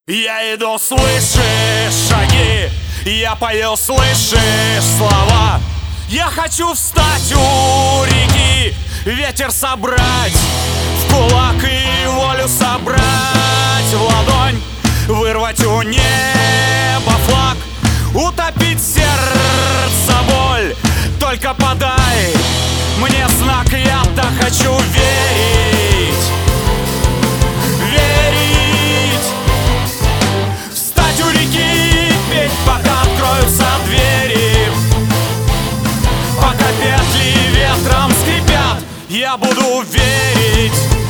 Я иду, слышишь шаги, я пою, слышишь слова. Я хочу встать у реки, ветер собрать в кулак и волю собрать в ладонь, вырвать у неба флаг, утопить сердце боль. Только подай мне знак, я так хочу верить. Верить, встать у реки, петь, пока откроются двери, пока петли ветром скрипят, я буду верить.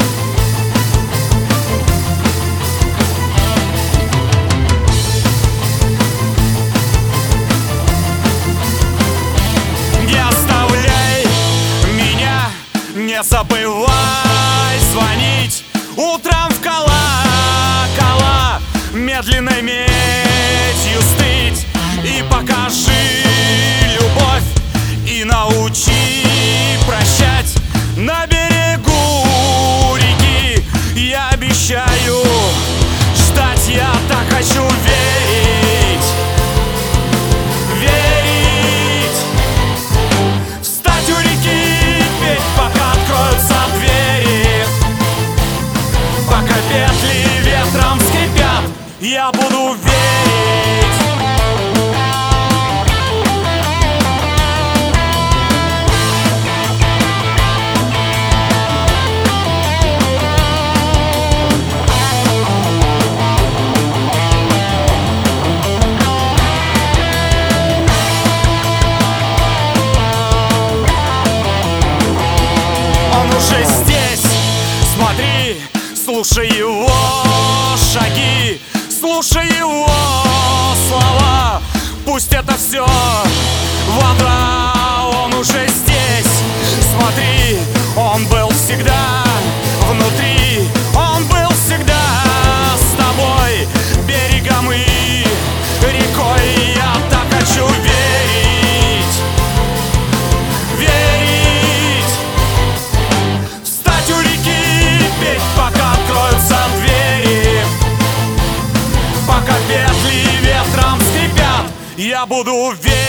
Не оставляй меня, не забывай звонить утром в колокола, медленной медью стыть, и покажи любовь, и научи прощать на берегу реки. Я обещаю ждать, я так хочу верить. Верить, встать у реки, петь, пока откроются двери, пока петли ветром скрипят, я буду верить. Уже здесь, смотри, слушай его шаги, слушай его слова. Пусть это все вода, он уже здесь, смотри, он был всегда внутри, он был всегда с тобой, берегом и рекой. Я так хочу верить, верить, встать у реки, петь, пока откроются двери, пока петли ветром скрипят, я буду верить.